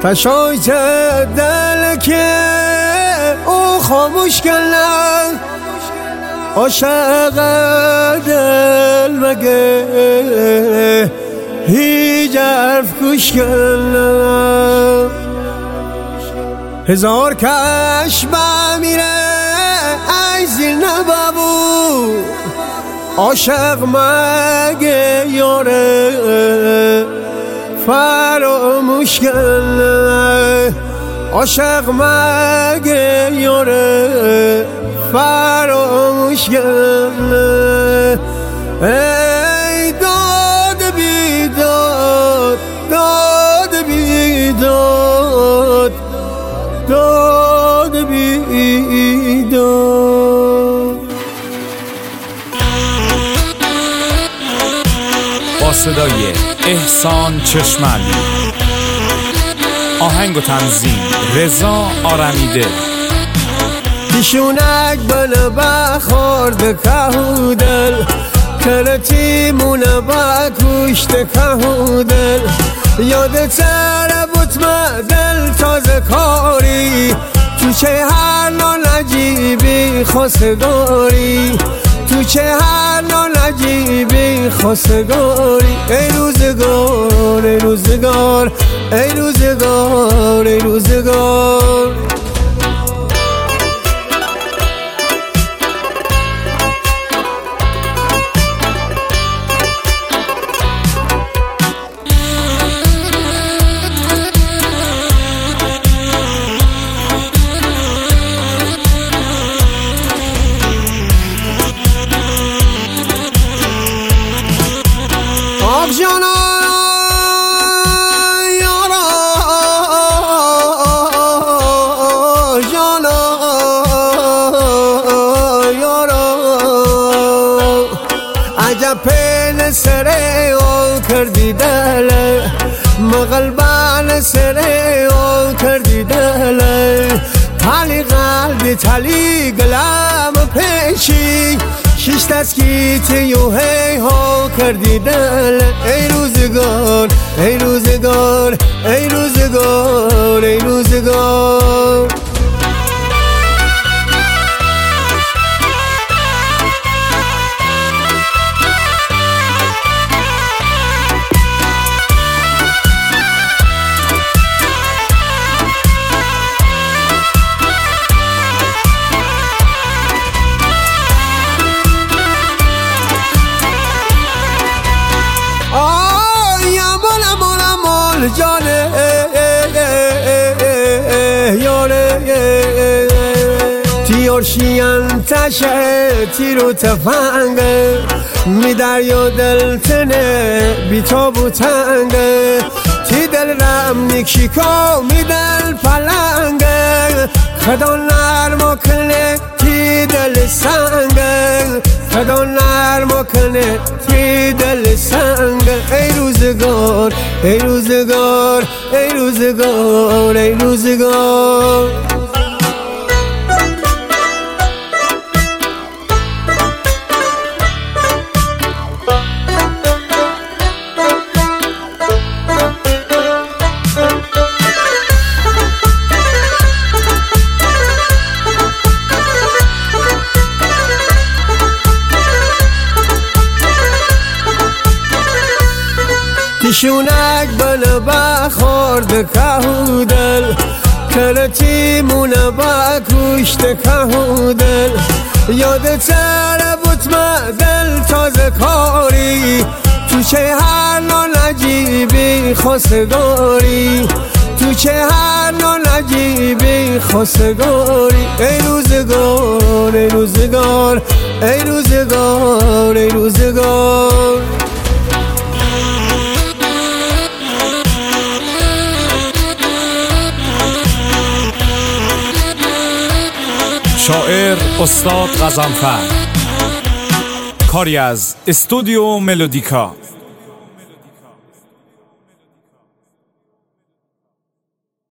فشایت دل که او خاموش کردن عاشق دل مگه هیچ حرف گوش کردن هزار کش بمیره ای زیر نبابو عاشق مگه یاره فراموش کنه عاشق مگه یاره فراموش کنه ای داد بیداد داد بیداد داد بیداد. با صدای احسان چشمعلی، آهنگ و تنظیم رضا آرمیده. دیشونک بله بخورد کهودل کلتی مونه بکوشت کهودل یاد تره بطمه دل تازه کاری تو چه هر نجیبی خواستگاری تو چه هر نجیبی خواستگاری ای روزگار ای روزگار ای روزگار ای روزگار. جانا یارا جانا یارا عجب پل سره او کردی دله مغلبان سره او کردی دله تالی قلبی تالی گلم پیشی شش تسکیت یو هی ها کردی دل ای روزگار ای روزگار ای روزگار ای روزگار. جانه یاره تیارشیان تشه تیرو تفنگه می دریا دل تنه بی تابو تنگه تی دل رم نیکشیکا می دل پلنگه خدا نرم کنه تی دل سنگه خدا نرم کنه تی دل سنگه ای روزگار ای روزگار ای روزگار ای روزگار. دیشونک بله بخورد کهودل کلتی مونه بکوشت کهودل یاد تره بطمه دل تازه کاری تو چه هر نجیبی خواستگاری تو چه هر نجیبی خواستگاری ای روزگار ای روزگار ای روزگار ای روزگار. شاعر استاد غضنفر، کاری از استودیو ملودیکا.